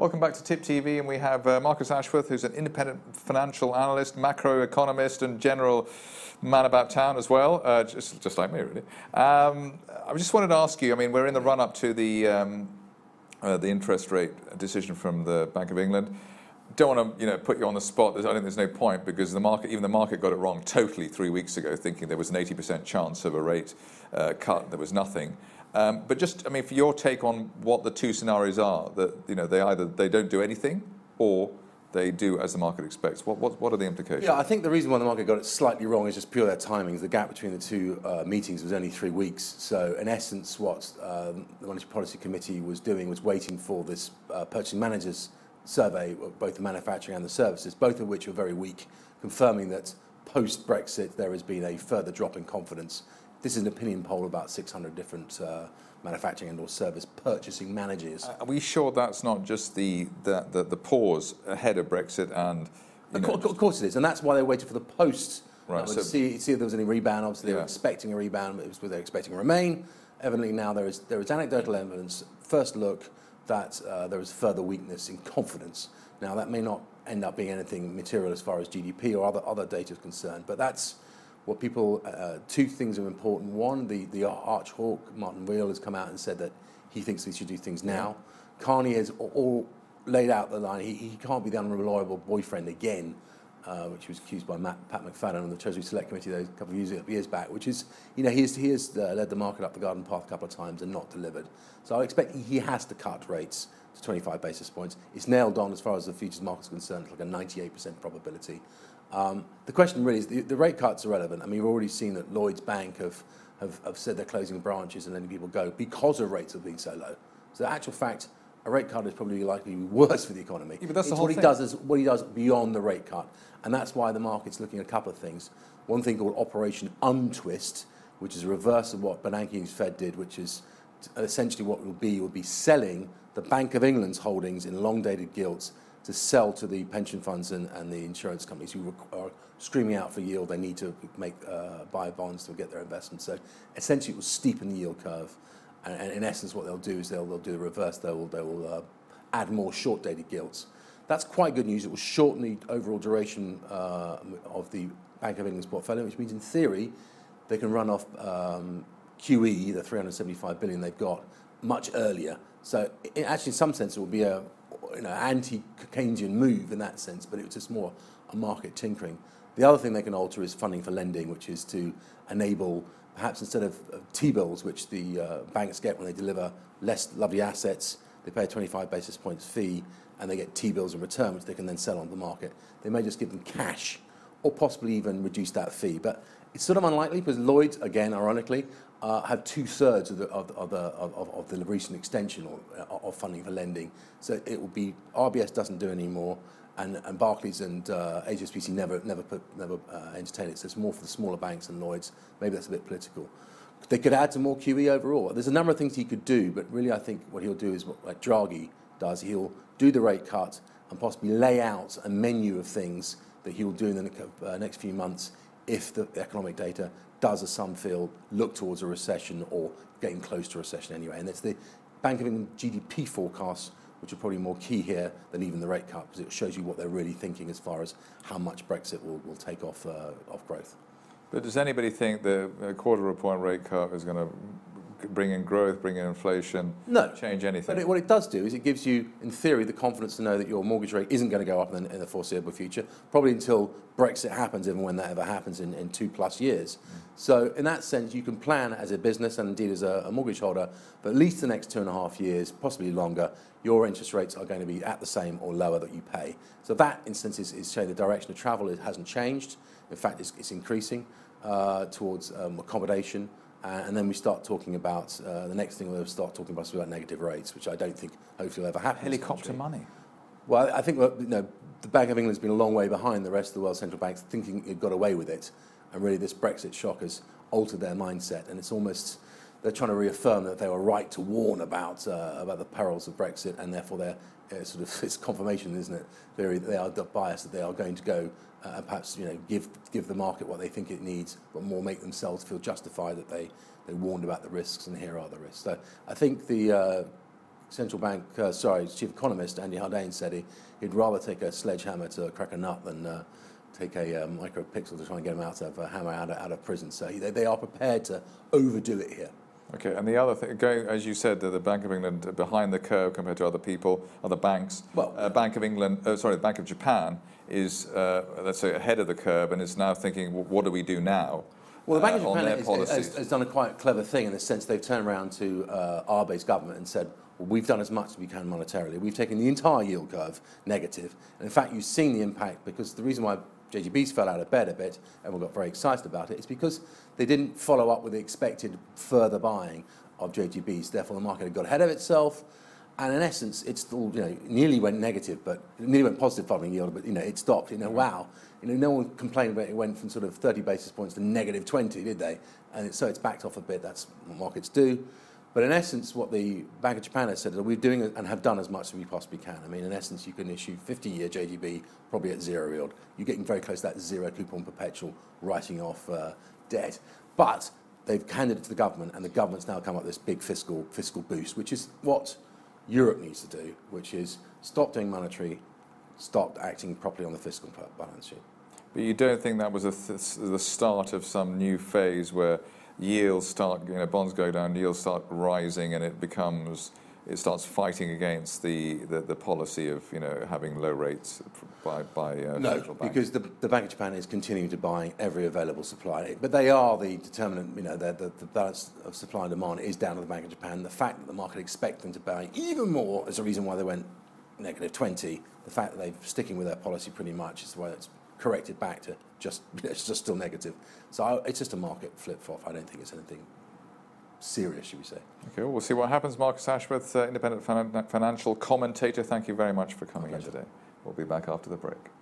Welcome back to Tip TV, and we have Marcus Ashworth, who's an independent financial analyst, macroeconomist, and general man about town as well, just like me, really. I just wanted to ask you, I mean, we're in the run-up to the interest rate decision from the Bank of England. Don't want to, put you on the spot. I think there's no point, because even the market got it wrong totally 3 weeks ago, thinking there was an 80% chance of a rate cut. There was nothing. But just, for your take on what the two scenarios are, that they don't do anything, or they do as the market expects. What are the implications? Yeah, I think the reason why the market got it slightly wrong is just pure their timings. The gap between the two meetings was only 3 weeks. So in essence, what the Monetary Policy Committee was doing was waiting for this purchasing managers survey of both the manufacturing and the services, both of which were very weak, confirming that post-Brexit there has been a further drop in confidence. This is an opinion poll about 600 different manufacturing and/or service purchasing managers. Are we sure that's not just the pause ahead of Brexit? And of course it is, and that's why they waited for the post. Right. To see if there was any rebound. Obviously, they were expecting a rebound, but it was whether they were expecting to remain. Evidently, now there is anecdotal evidence, first look, that there is further weakness in confidence. Now, that may not end up being anything material as far as GDP or other data is concerned, but that's what people, two things are important. One, the arch hawk, Martin Wheel, has come out and said that he thinks we should do things now. Carney has all laid out the line. He can't be the unreliable boyfriend again, which was accused by Pat McFadden on the Treasury Select Committee a couple of years back, which is, he has led the market up the garden path a couple of times and not delivered. So I expect he has to cut rates to 25 basis points. It's nailed on as far as the futures market is concerned. It's like a 98% probability. The question really is, the rate cuts are relevant. We've already seen that Lloyds Bank have said they're closing branches and letting people go because of rates have been so low. So the actual fact, a rate cut is probably likely to be worse for the economy. Yeah, but that's the whole thing. What he does beyond the rate cut. And that's why the market's looking at a couple of things. One thing called Operation Untwist, which is a reverse of what Bernanke's Fed did, which is essentially what will be selling the Bank of England's holdings in long-dated gilts to sell to the pension funds and the insurance companies who are screaming out for yield. They need to buy bonds to get their investments. So essentially it will steepen the yield curve. And in essence, what they'll do is they'll do the reverse. They will add more short-dated gilts. That's quite good news. It will shorten the overall duration of the Bank of England's portfolio, which means in theory they can run off QE, the 375 billion they've got, much earlier. So actually, in some sense, it will be a anti-Keynesian move in that sense, but it's just more a market tinkering. The other thing they can alter is funding for lending, which is to enable, perhaps instead of T-bills, which the banks get when they deliver less lovely assets, they pay a 25 basis points fee, and they get T-bills in return, which they can then sell on the market. They may just give them cash, or possibly even reduce that fee. But it's sort of unlikely, because Lloyds, again, ironically, have 2/3 of the recent extension of funding for lending. So it will be, RBS doesn't do any more, and Barclays and HSBC never entertain it. So it's more for the smaller banks and Lloyds. Maybe that's a bit political. They could add some more QE overall. There's a number of things he could do, but really I think what he'll do is what like Draghi does. He'll do the rate cut and possibly lay out a menu of things that he'll do in the next few months if the economic data does, as some feel, look towards a recession or getting close to a recession anyway. And it's the Bank of England GDP forecasts which are probably more key here than even the rate cut, because it shows you what they're really thinking as far as how much Brexit will take off growth. But does anybody think the quarter of a point rate cut is going to bring in growth, bring in inflation, change anything? But what it does do is it gives you, in theory, the confidence to know that your mortgage rate isn't going to go up in the foreseeable future, probably until Brexit happens, even when that ever happens in 2+ years. So in that sense, you can plan as a business and indeed as a mortgage holder, but at least the next 2.5 years, possibly longer, your interest rates are going to be at the same or lower that you pay. So that instance is showing the direction of travel. It hasn't changed. In fact, it's increasing towards accommodation. And then we start talking about, the next thing we'll start talking about is about negative rates, which I don't think hopefully will ever happen. Helicopter money. Well, I think the Bank of England's been a long way behind the rest of the world's central banks, thinking it got away with it. And really this Brexit shock has altered their mindset. And it's almost, they're trying to reaffirm that they were right to warn about the perils of Brexit, and therefore they're it's confirmation, isn't it? They are biased that they are going to go and perhaps give the market what they think it needs, but more make themselves feel justified that they warned about the risks, and here are the risks. So I think the chief economist Andy Hardane said he'd rather take a sledgehammer to crack a nut than take a micropixel to try and get him out of prison. So they are prepared to overdo it here. Okay, and the other thing, as you said, the Bank of England are behind the curve compared to other banks. Well, the Bank of Japan is, let's say, ahead of the curve and is now thinking, well, what do we do now? Well, the Bank of Japan has done a quite clever thing in the sense they've turned around to our base government and said, well, we've done as much as we can monetarily. We've taken the entire yield curve negative. And in fact, you've seen the impact, because the reason why JGBs fell out of bed a bit, everyone got very excited about it, is because they didn't follow up with the expected further buying of JGBs. Therefore, the market had got ahead of itself. And in essence, it still, nearly went negative, but nearly went positive following yield, but, it stopped. Wow. No one complained about it went from sort of 30 basis points to negative 20, did they? And so it's backed off a bit. That's what markets do. But in essence, what the Bank of Japan has said is that we're doing and have done as much as we possibly can. I mean, in essence, you can issue 50-year JGB probably at zero yield. You're getting very close to that zero coupon perpetual writing off debt. But they've handed it to the government, and the government's now come up with this big fiscal boost, which is what Europe needs to do, which is stop doing monetary, stop acting properly on the fiscal balance sheet. But you don't think that was the start of some new phase where yields start, bonds go down, yields start rising, and it starts fighting against the policy of having low rates by central banks? No, because the Bank of Japan is continuing to buy every available supply, but they are the determinant. The balance of supply and demand is down to the Bank of Japan. The fact that the market expects them to buy even more is the reason why they went negative 20. The fact that they're sticking with their policy pretty much is why it's corrected back to it's just still negative. So it's just a market flip-flop. I don't think it's anything serious, should we say. Okay, well, we'll see what happens. Marcus Ashworth, independent financial commentator, thank you very much for coming in today. We'll be back after the break.